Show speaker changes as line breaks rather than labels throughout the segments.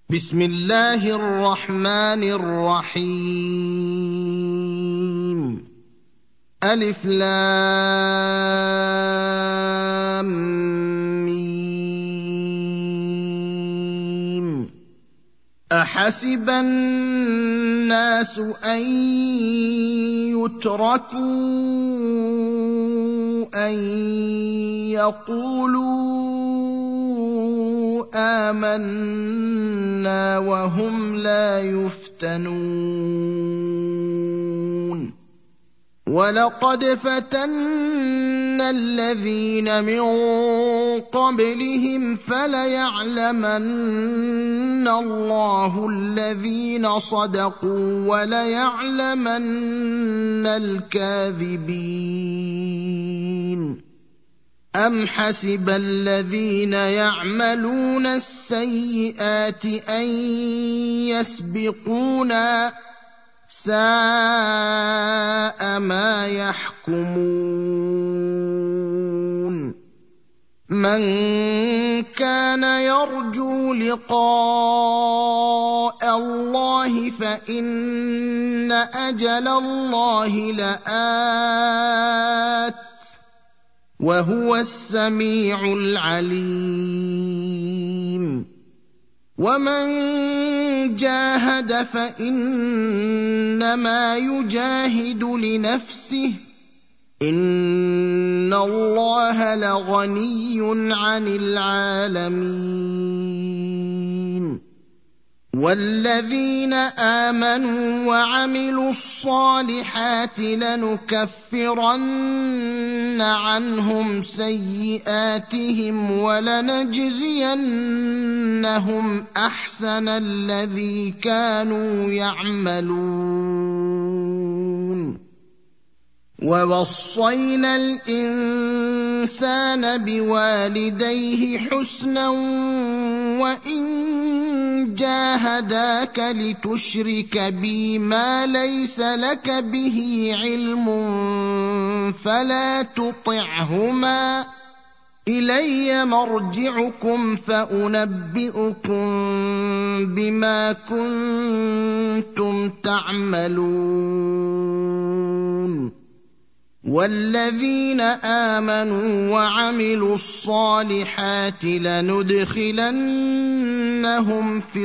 بسم الله الرحمن الرحيم ألف لام ميم أحسب الناس أن يتركوا أن يقولوا آمنا وهم لا يفتنون ولقد فتنا الذين من قبلهم فليعلمن الله الذين صدقوا وليعلمن الكاذبين أم حسب الذين يعملون السيئات أن يسبقونا ساء ما يحكمون من كان يرجو لقاء الله فإن أجل الله لآت وهو السميع العليم ومن جاهد فإنما يجاهد لنفسه إن الله لغني عن العالمين والذين آمنوا وعملوا الصالحات لنكفرن عنهم سيئاتهم ولنجزينهم أحسن الذي كانوا يعملون ووصينا الإنسان بوالديه حسنا وإن جاهداك لتشرك بي ما ليس لك به علم فلا تطعهما إلي مرجعكم فأنبئكم بما كنتم تعملون والذين آمنوا وعملوا الصالحات لندخلنهم في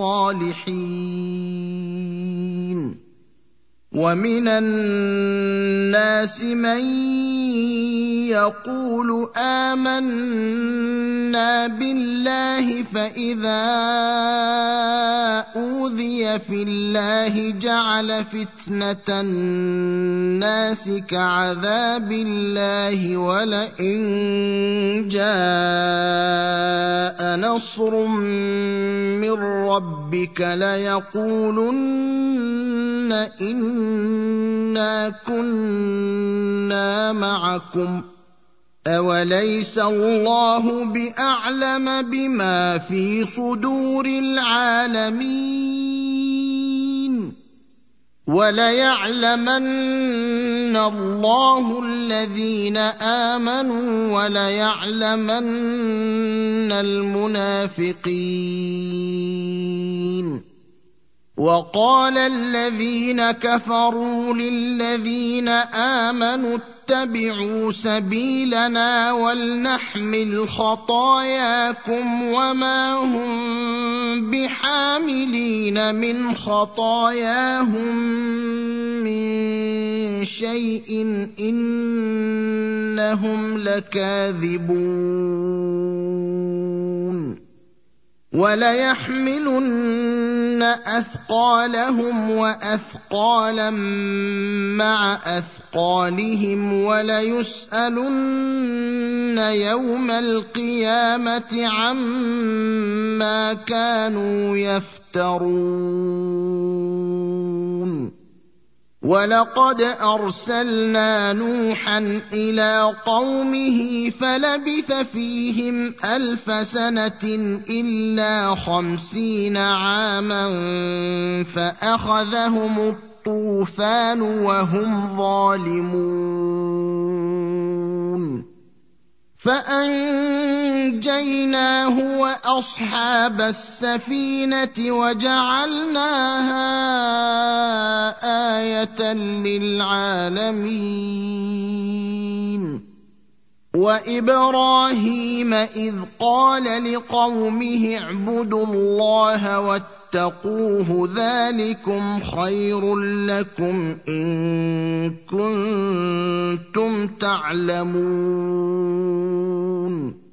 الصالحين ومن الناس من يقول آمنا بالله فإذا أوذي في الله جعل فتنة الناس كعذاب الله ولئن جاء نصر من ربك ليقولن إنا كنا معكم أوليس الله بأعلم بما في صدور العالمين وليعلمن الله الذين آمنوا وليعلمن المنافقين وقال الذين كفروا للذين آمنوا اتبعوا سبيلنا ولنحمل خطاياكم وما هم بحاملين من خطاياهم من شيء إنهم لكاذبون وليحملن أثقالهم وأثقالا مع أثقالهم وليسألن يوم القيامة عما كانوا يفترون ولقد أرسلنا نوحا إلى قومه فلبث فيهم 1000 سنة إلا 50 عاما فأخذهم الطوفان وهم ظالمون فأنجيناه وأصحاب السفينة وجعلناها آية للعالمين. وإبراهيم إذ قال لقومه اعبدوا الله واتقوه ذلكم خير لكم إن كنتم تعلمون.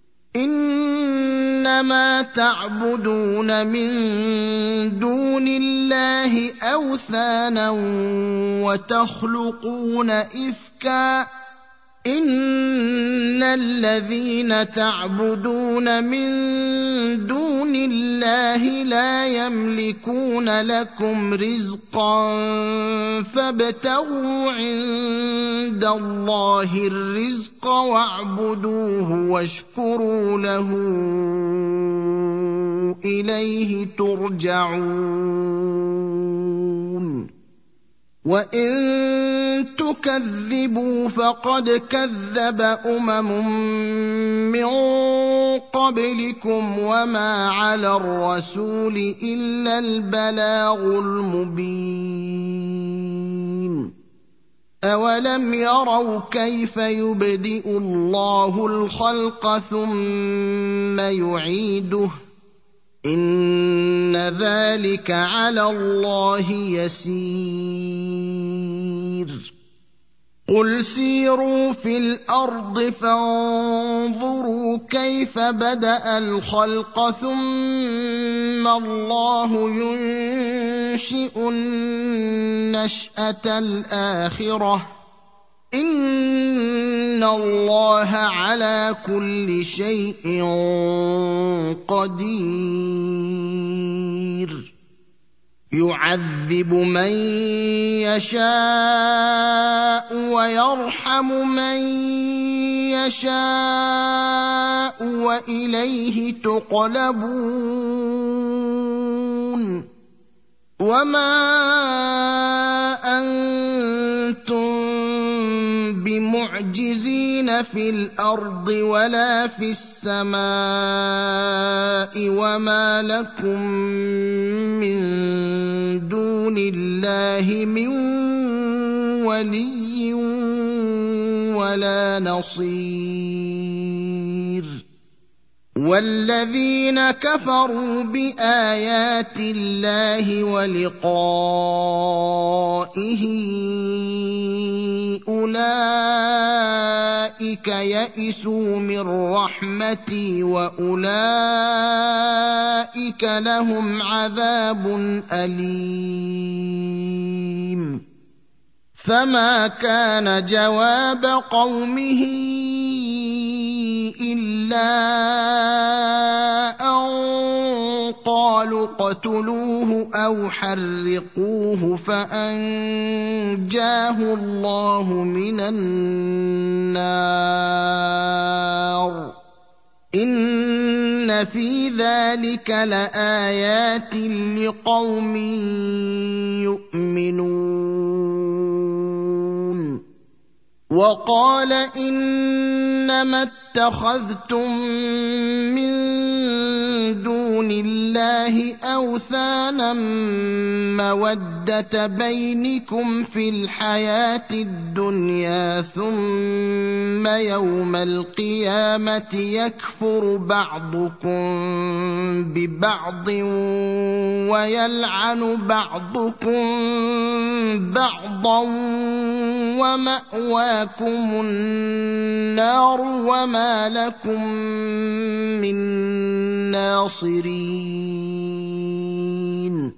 إنما تعبدون من دون الله أوثانا وتخلقون إفكا إن الذين تعبدون من دون الله لا يملكون لكم رزقا فابتغوا عند الله الرزق واعبدوه واشكروا له إليه ترجعون. وإن تكذبوا فقد كذب من قبلكم وما على الرسول إلا البلاغ المبين. أولم يروا كيف يبدئ الله الخلق ثم يعيده إن ذلك على الله يسير. قل سيروا في الأرض فانظروا كيف بدأ الخلق ثم الله ينشئ النشأة الآخرة إن الله على كل شيء قدير. يعذب من يشاء ويرحم من يشاء وإليه تقلبون. وما أنتم بمعجزين في الأرض ولا في السماء وما لكم من دون الله من ولي ولا نصير. والذين كفروا بآيات الله ولقائه أولئك يئسوا من رحمتي وأولئك لهم عذاب أليم. فما كان جواب قومه إلا أن قالوا اقتلوه أو حرقوه فأنجاه الله من النار. إن في ذلك لآيات لقوم يؤمنون. وقال إنما اتخذتم من دون الله أوثانا مودة بينكم في الحياة الدنيا ثم يوم القيامة يكفر بعضكم ببعض ويلعن بعضكم بعضا ومأواكم النار وما لكم من ناصرين.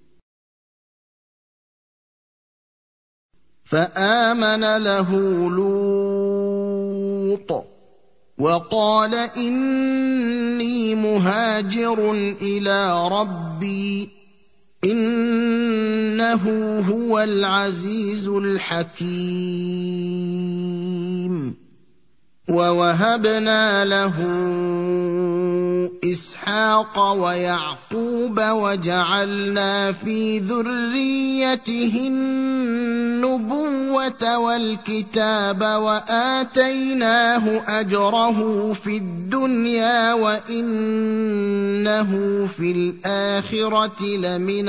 فآمن له لوط وقال إني مهاجر إلى ربي إنه هو العزيز الحكيم. ووهبنا له إسحاق ويعقوب وجعلنا في ذريته النبوة النبوة والكتاب وآتيناه أجره في الدنيا وإنه في الآخرة لمن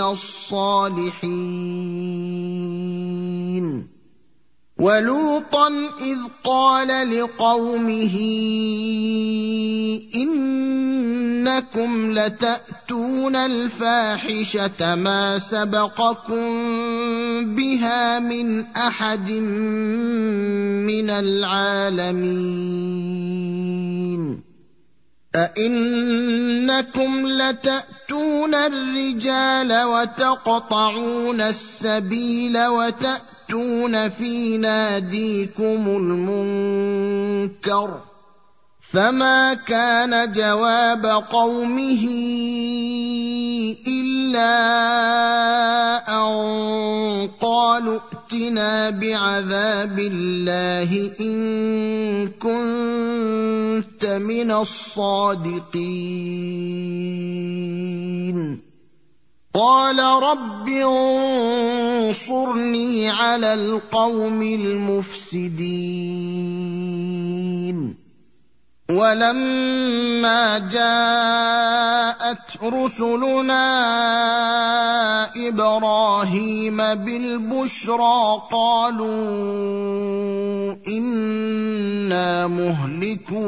الصالحين ولوطا إذ قال لقومه إنكم لتأتون الفاحشة ما سبقكم بها من أحد من العالمين أئنكم لتأتون الرجال وتقطعون السبيل وتأتون في ناديكم المنكر فما كان جواب قومه إلا أن قالوا ائتنا بعذاب الله إن كنت من الصادقين قال رب انصرني على القوم المفسدين ولما جاءت رسلنا إبراهيم بالبشرى قالوا إنا مهلكو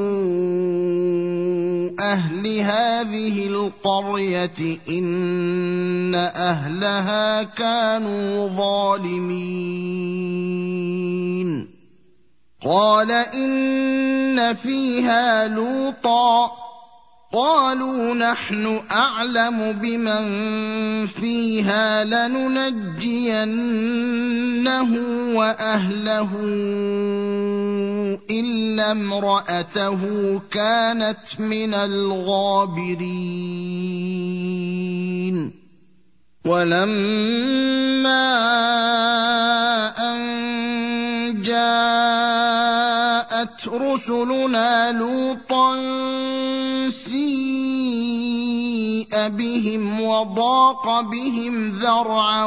أهل هذه القرية إن أهلها كانوا ظالمين قال إن فيها لوطا قالوا نحن أعلم بمن فيها لننجينه وأهله إلا امرأته كانت من الغابرين ولما أن جاءت رسلنا لوطا سيء بهم وضاق بهم ذرعا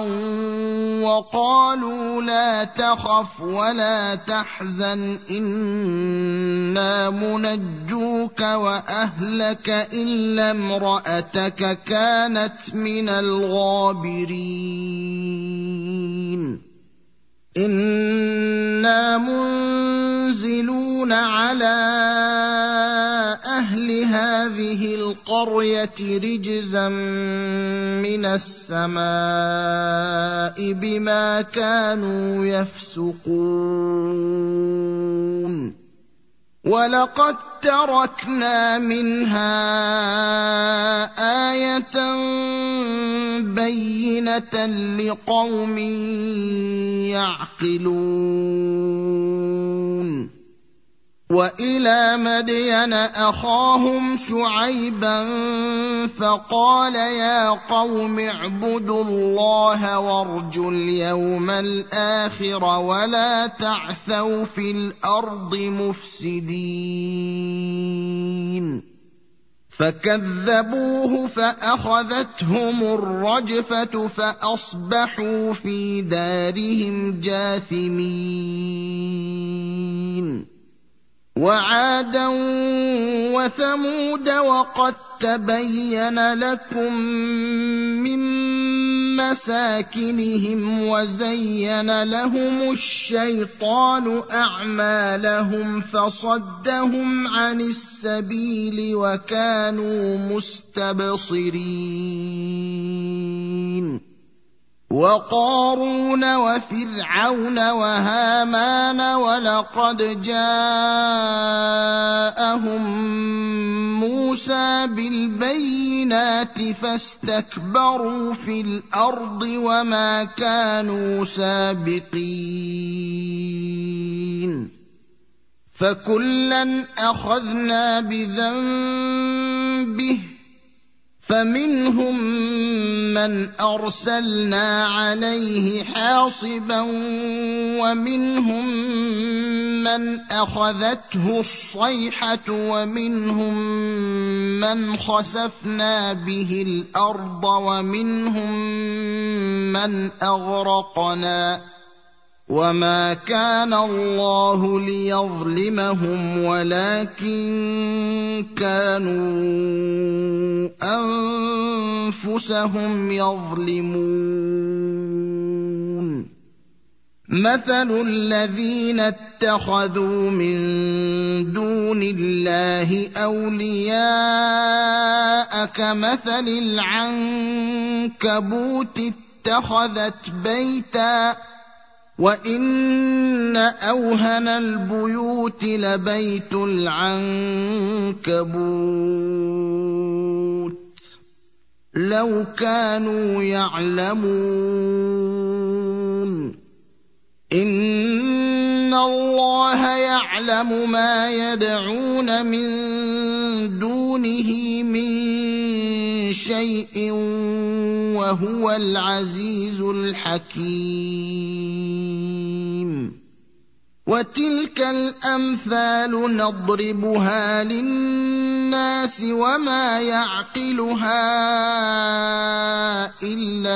وقالوا لا تخف ولا تحزن إنا منجوك وأهلك إلا امرأتك كانت من الغابرين إنا منزلون على أهل هذه القرية رجزا من السماء بما كانوا يفسقون ولقد تركنا منها آية بينة لقوم يعقلون وإلى مدين أخاهم شعيبا فقال يا قوم اعبدوا الله وارجوا اليوم الآخر ولا تعثوا في الأرض مفسدين فكذبوه فأخذتهم الرجفة فأصبحوا في دارهم جاثمين وعادا وثمود وقد تبين لكم من مساكنهم وزين لهم الشيطان أعمالهم فصدهم عن السبيل وكانوا مستبصرين وقارون وفرعون وهامان ولقد جاءهم موسى بالبينات فاستكبروا في الأرض وما كانوا سابقين فكلا أخذنا بذنبه فمنهم من أرسلنا عليه حاصبا ومنهم من أخذته الصيحة ومنهم من خسفنا به الأرض ومنهم من أغرقنا وما كان الله ليظلمهم ولكن كانوا أنفسهم يظلمون. مثل الذين اتخذوا من دون الله أولياء كمثل العنكبوت اتخذت بيتا وإن أوهن البيوت لبيت العنكبوت لو كانوا يعلمون. إن الله يعلم ما يدعون من دونه من شيء وهو العزيز الحكيم. وتلك الأمثال نضربها للناس وما يعقلها إلا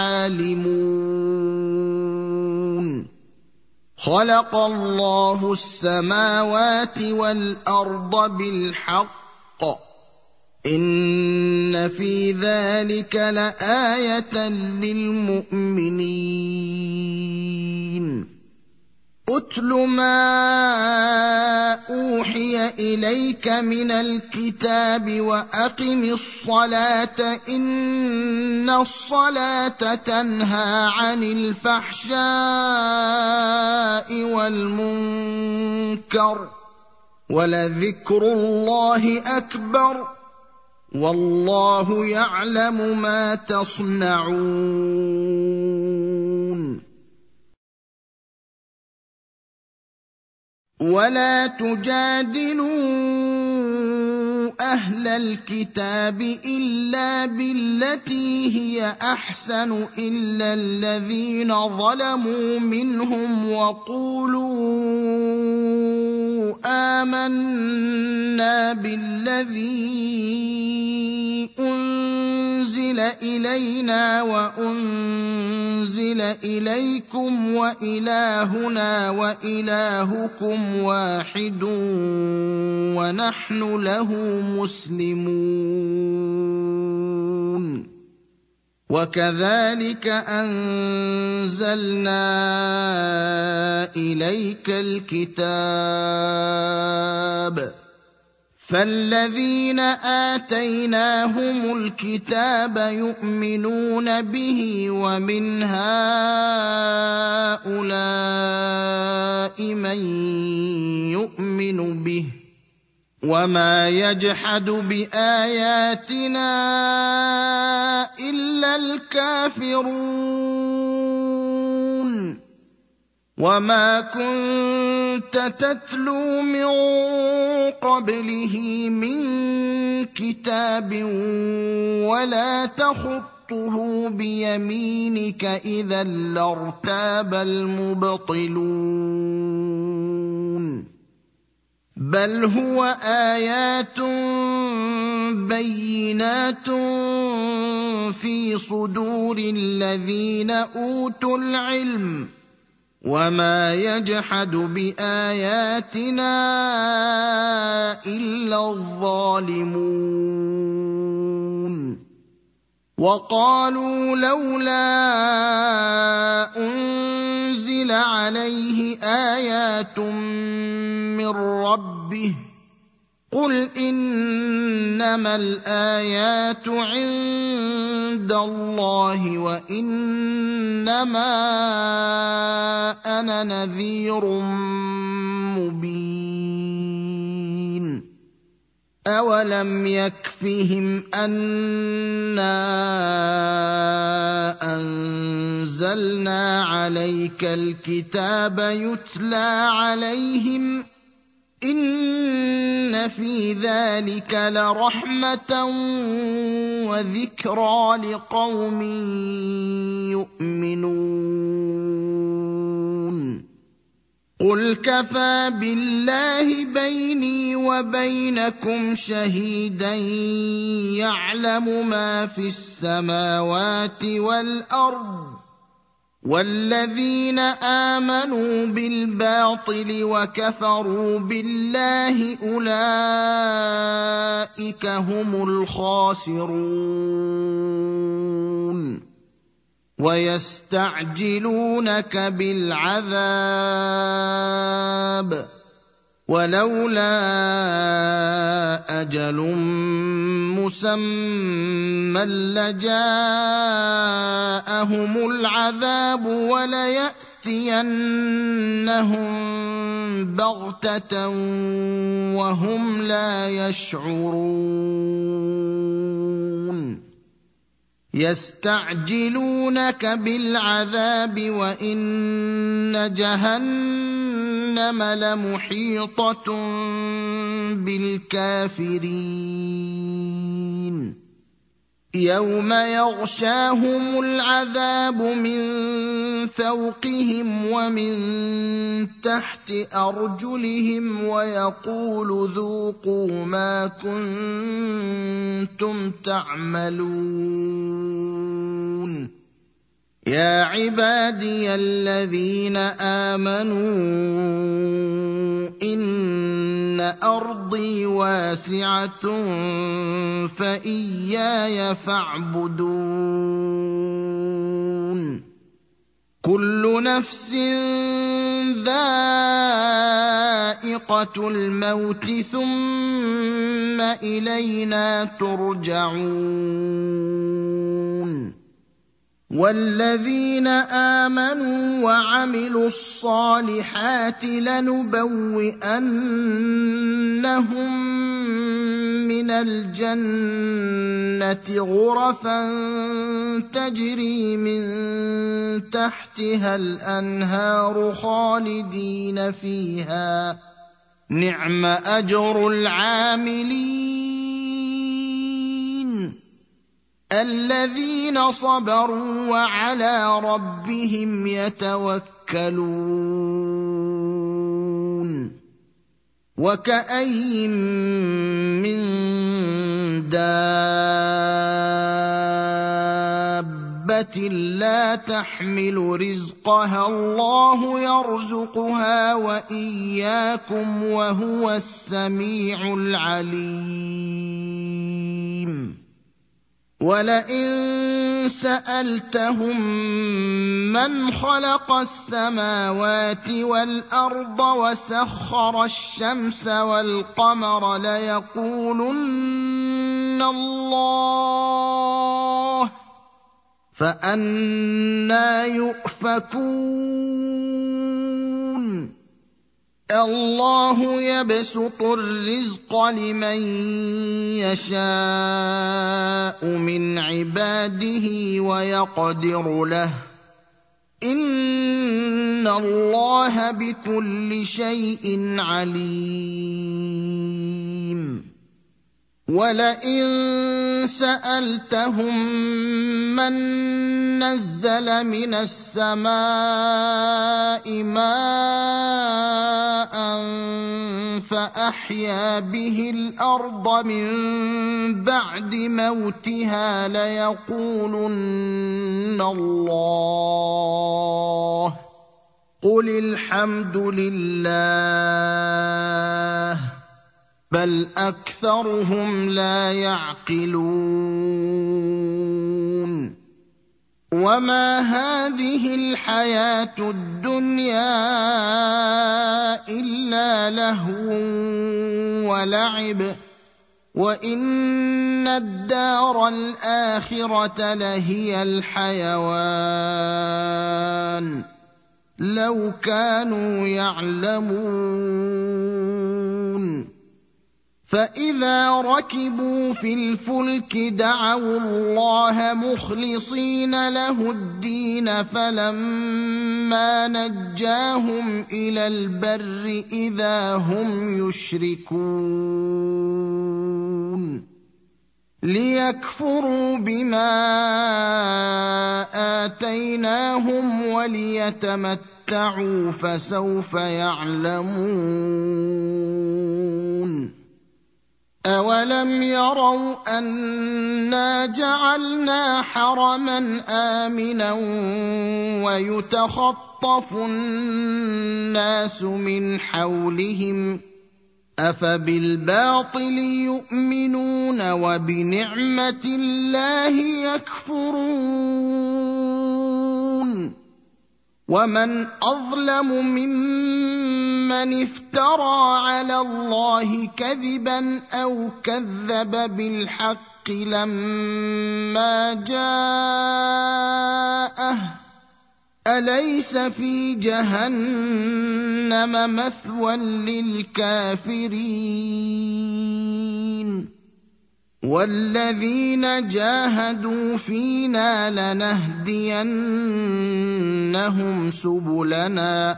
العالمون. خلق الله السماوات والأرض بالحق إن في ذلك لآية للمؤمنين. أتل ما أوحي إليك من الكتاب وأقم الصلاة إن الصلاة تنهى عن الفحشاء والمنكر ولذكر الله أكبر والله يعلم ما تصنعون. ولا تجادلوا أهل الكتاب إلا بالتي هي أحسن إلا الذين ظلموا منهم وقولوا آمنا بالذي أنزل إلينا وأنزل إليكم وإلهنا وإلهكم واحد ونحن له مسلمون. وكذلك أنزلنا إليك الكتاب فالذين آتيناهم الكتاب يؤمنون به ومن هؤلاء من يؤمن به وما يجحد بآياتنا إلا الكافرون. وما كنت تتلو من قبله من كتاب ولا تخطه بيمينك إذا لارتاب المبطلون. بل هو آيات بينات في صدور الذين أوتوا العلم وما يجحد بآياتنا إلا الظالمون. وقالوا لولا أنزل عليه آيات من ربه قل إنما الآيات عند الله وإنما أنا نذير مبين. أولم يكفهم أنا أنزلنا عليك الكتاب يتلى عليهم إن في ذلك لرحمة وذكرى لقوم يؤمنون. قل كفى بالله بيني وبينكم شهيدا يعلم ما في السماوات والأرض والذين آمنوا بالباطل وكفروا بالله أولئك هم الخاسرون ويستعجلونك بالعذاب ولولا أجل مسمى لجاءهم العذاب وليأتينهم بغتة وهم لا يشعرون يستعجلونك بالعذاب وإن جهنم لمحيطة بالكافرين يوم يغشاهم العذاب من فوقهم ومن تحت أرجلهم ويقول ذوقوا ما كنتم تعملون يا عبادي الذين آمنوا إن أرضي واسعة فإياي فاعبدون كل نفس ذائقة الموت ثم إلينا ترجعون والذين آمنوا وعملوا الصالحات لنبوئنهم من الجنة غرفا تجري من تحتها الأنهار خالدين فيها نعم أجر العاملين الذين صبروا وعلى ربهم يتوكلون وكأين من دابة لا تحمل رزقها الله يرزقها وإياكم وهو السميع العليم ولئن سألتهم من خلق السماوات والأرض وسخر الشمس والقمر ليقولن الله فأنى يؤفكون الله يبسط الرزق لمن يشاء من عباده ويقدر له إن الله بكل شيء عليم ولئن سألتهم من نزل من السماء ماء فأحيا به الأرض من بعد موتها ليقولن الله قل الحمد لله بل أكثرهم لا يعقلون وما هذه الحياة الدنيا إلا لهو ولعب وإن الدار الآخرة لهي الحيوان لو كانوا يعلمون فإذا ركبوا في الفلك دعوا الله مخلصين له الدين فلما نجاهم إلى البر إذا هم يشركون ليكفروا بما آتيناهم وليتمتعوا فسوف يعلمون أَوَلَمْ يَرَوْا أَنَّا جَعَلْنَا حَرَمًا آمِنًا وَيُتَخَطَّفُ النَّاسُ مِنْ حَوْلِهِمْ ۚ أَفَبِالْبَاطِلِ يُؤْمِنُونَ وَبِنِعْمَةِ اللَّهِ يَكْفُرُونَ وَمَنْ أَظْلَمُ مِمَّنِ افْتَرَىٰ عَلَى اللَّهِ كَذِبًا أَوْ كَذَّبَ بِالْحَقِّ لَمَّا جَاءَهُ ۚ أَلَيْسَ فِي جَهَنَّمَ مَثْوًى لِّلْكَافِرِينَ وَالَّذِينَ جَاهَدُوا فِينَا لَنَهْدِيَنَّهُمْ سُبُلَنَا ۚ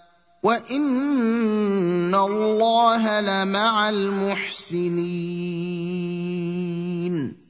وَإِنَّ اللَّهَ لَمَعَ الْمُحْسِنِينَ